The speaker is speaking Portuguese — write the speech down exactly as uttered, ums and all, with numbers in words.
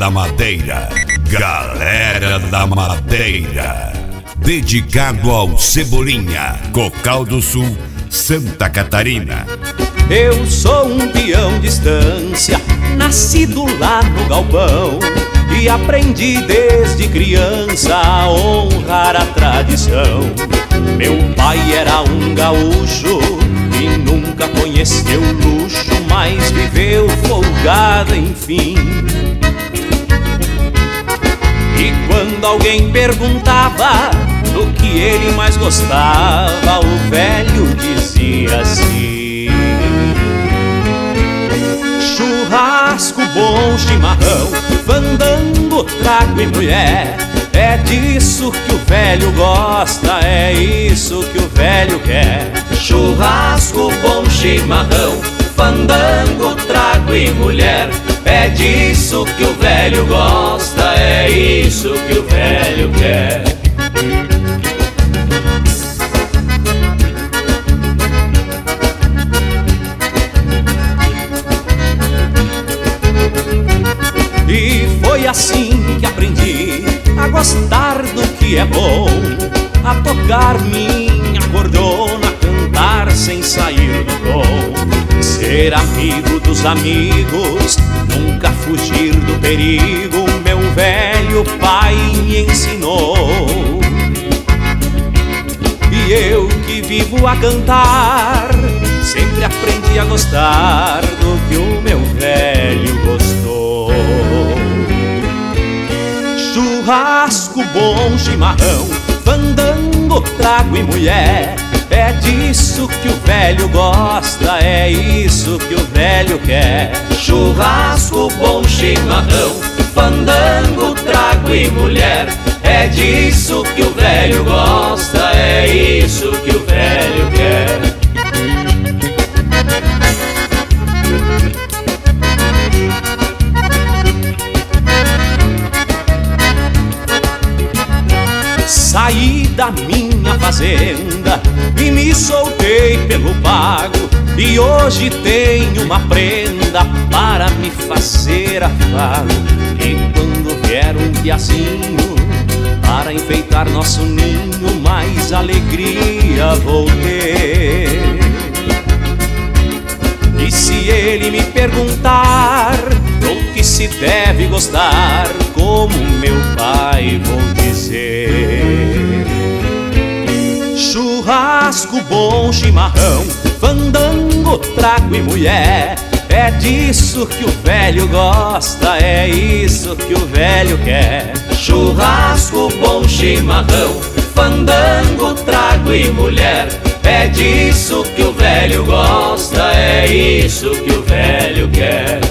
da Madeira. Galera da Madeira. Dedicado ao Cebolinha, Cocal do Sul, Santa Catarina. Eu sou um peão de estância, nascido lá no galpão, e aprendi desde criança a honrar a tradição. Meu pai era um gaúcho e nunca conheceu luxo, mas viveu folgado, enfim. E quando alguém perguntava do que ele mais gostava, o velho dizia assim: churrasco, bom chimarrão, fandango, trago e mulher. É disso que o velho gosta, é isso que o velho quer. Churrasco, bom chimarrão, fandango, trago e mulher. É disso que o velho gosta, é isso que o velho quer. E foi assim que aprendi a gostar do que é bom, a tocar minha cordona, cantar sem sair do tom, ser amigo dos amigos, nunca fugir do perigo. Meu velho pai me ensinou, e eu que vivo a cantar, sempre aprendi a gostar do que o meu velho gostou. Churrasco, bom chimarrão, fandango, trago e mulher. É disso que o velho gosta, é isso que o velho quer. Churrasco, bom chimarrão, fandango, trago e mulher. É disso que o velho gosta, é isso que o velho quer. Saí da minha fazenda e me soltei pelo pago, e hoje tenho uma prenda para me fazer afago. E quando vier um piazinho para enfeitar nosso ninho, mais alegria vou ter. E se ele me perguntar do que se deve gostar, como meu pai vou dizer: churrasco, bom chimarrão, fandango, trago e mulher. É disso que o velho gosta, é isso que o velho quer. Churrasco, bom chimarrão, fandango, trago e mulher. É disso que o velho gosta, é isso que o velho quer.